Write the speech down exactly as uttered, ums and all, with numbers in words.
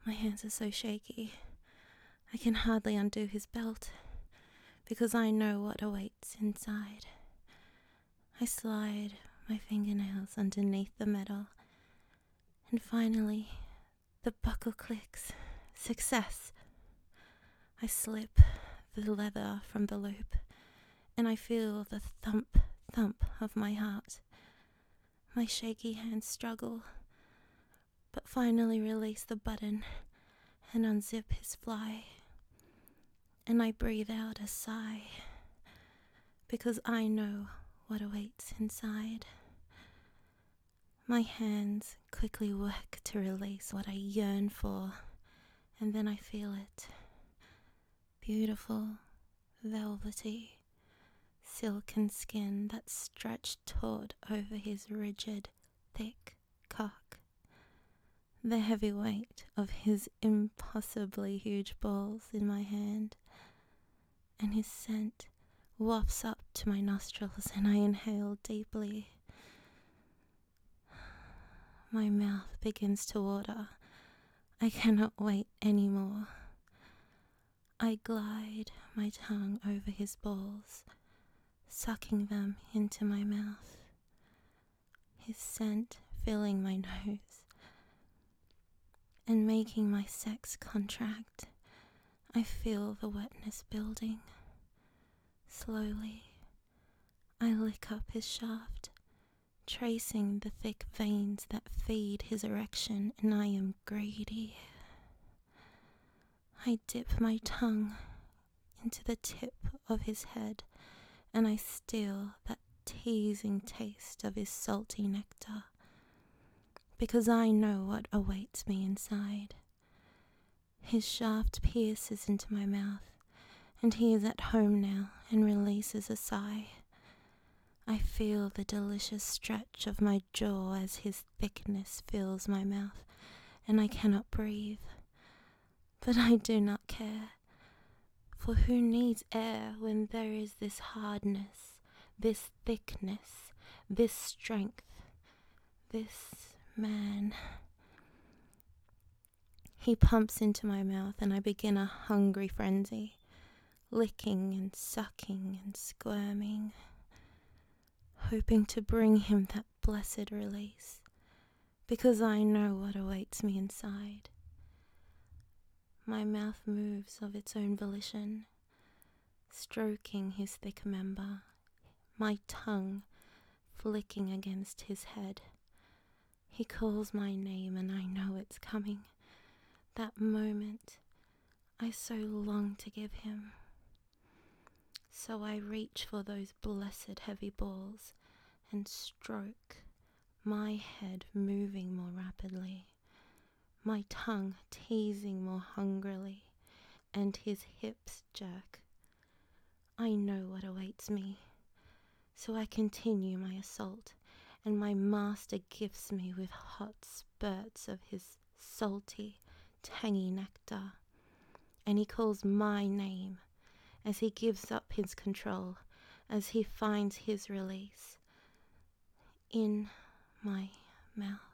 My hands are so shaky, I can hardly undo his belt, because I know what awaits inside. I slide my fingernails underneath the metal, and finally, the buckle clicks. Success! I slip the leather from the loop, and I feel the thump, thump of my heart. My shaky hands struggle, but finally release the button and unzip his fly. And I breathe out a sigh, because I know what awaits inside. My hands quickly work to release what I yearn for, and then I feel it. Beautiful, velvety, silken skin that stretched taut over his rigid, thick cock. The heavy weight of his impossibly huge balls in my hand, and his scent wafts up to my nostrils, and I inhale deeply. My mouth begins to water. I cannot wait anymore. I glide my tongue over his balls, sucking them into my mouth, his scent filling my nose and making my sex contract. I feel the wetness building. Slowly, I lick up his shaft, tracing the thick veins that feed his erection, and I am greedy. I dip my tongue into the tip of his head, and I steal that teasing taste of his salty nectar, because I know what awaits me inside. His shaft pierces into my mouth, and he is at home now and releases a sigh. I feel the delicious stretch of my jaw as his thickness fills my mouth, and I cannot breathe. But I do not care, for who needs air when there is this hardness, this thickness, this strength, this man? He pumps into my mouth, and I begin a hungry frenzy, licking and sucking and squirming, hoping to bring him that blessed release, because I know what awaits me inside. My mouth moves of its own volition, stroking his thick member, my tongue flicking against his head. He calls my name, and I know it's coming. That moment I so long to give him. So I reach for those blessed heavy balls and stroke, my head moving more rapidly, my tongue teasing more hungrily, and his hips jerk. I know what awaits me, so I continue my assault, and my master gifts me with hot spurts of his salty, tangy nectar, and he calls my name as he gives up his control, as he finds his release in my mouth.